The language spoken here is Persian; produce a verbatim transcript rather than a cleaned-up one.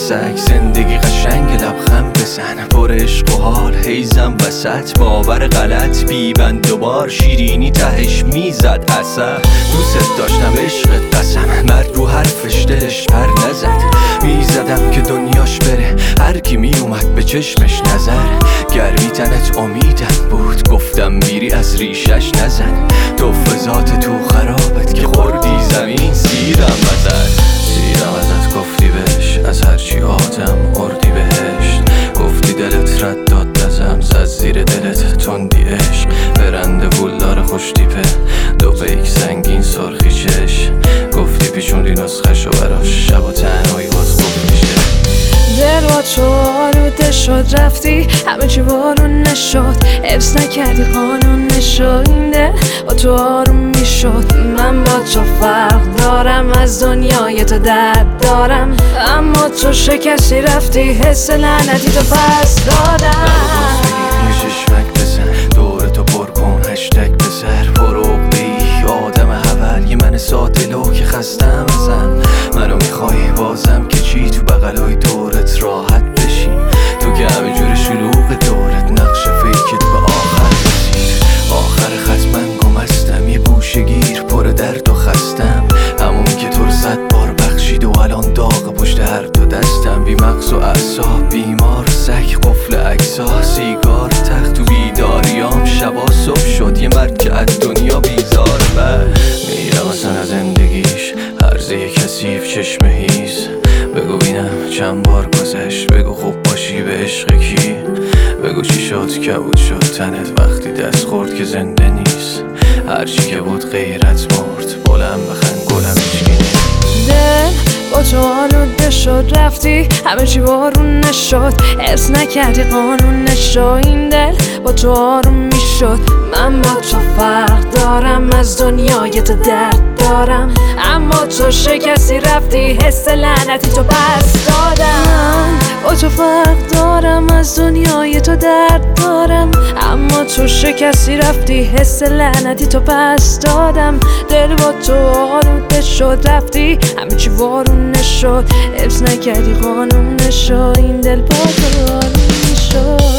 سگ زندگی قشنگ لبخند بزن پر عشق و حال هیزم وسط باور غلط بیبند دوبار شیرینی تهش میزد اثر دوست داشتم عشقت قسم مرد رو حرفش دلش پر نزد میزدم که دنیاش بره هر کی می اومد به چشمش نظر گرمی تنت امیدم بود گفتم میری از ریشش نزن تو فضات تو خرابت که خوردی زمین سیرم ازت سیرم ازت گفتی بهش از هرچی آدم اردی بهشت گفتی دلت رد داد نزم زد زیر دلت تندی عشق برنده بولدار خوش تیپه دو بیک سنگین سرخی چش گفتی پیشوندی نسخشو براش شب و تنهایی باز خوب میشه دل با تو آلوده شد رفتی همه چی بارون نشد حفظ نکردی قانون نشد این دل با تو آروم میشد من با تو فرق دارم از دنیای تو درد دارم اما تو شکستی رفتی حس لعنتی تو پس دادم یه چشمک بزن دور تو پر کن هشتگ بزر پروق بی آدم حول یه من سادلو که خستم ازم منو میخوای بازم که چی تو بغلای دورت راحت بشی تو که همه جور شلوغ دورت نقش فیکت به آخر رسید آخر خط من گمستم یه گوشگیر پر درد و خستم همون که تو رو صد بار بخشید و الان داغ پشت هر دو دستم بی مغز و اعصاب بیمار سگ قفل اکسا سیگار تخت تو بیداریام شبا صبح شد یه مرد که از دنیا بیزار بر میرم اصلا از زندگیش هرزه کسیف چشم هیز بگو بینم چند بار گذشت بگو خوب باشی به عشق کی بگو چی شد کبود شد تنت وقتی دست خورد که زنده نیست هرچی که بود غیرت مرد بلند بخند گلم هیچکی نیست دل با تو آلوده شد رفتی همه چی بارون نشد حفظ نکردی قانون نشد این دل با تو آروم میشد من با تو فرق دارم از دنیای تو درد دارم اما تو شکستی رفتی حس لعنتی تو پس دادم با تو فرق دارم از دنیای تو درد دارم اما تو شکستی رفتی حس لعنتی تو پس دادم دل با تو آلوده شد رفتی همه چی بارون نشد حفظ نکردی قانون نشد این دل با تو آروم میشد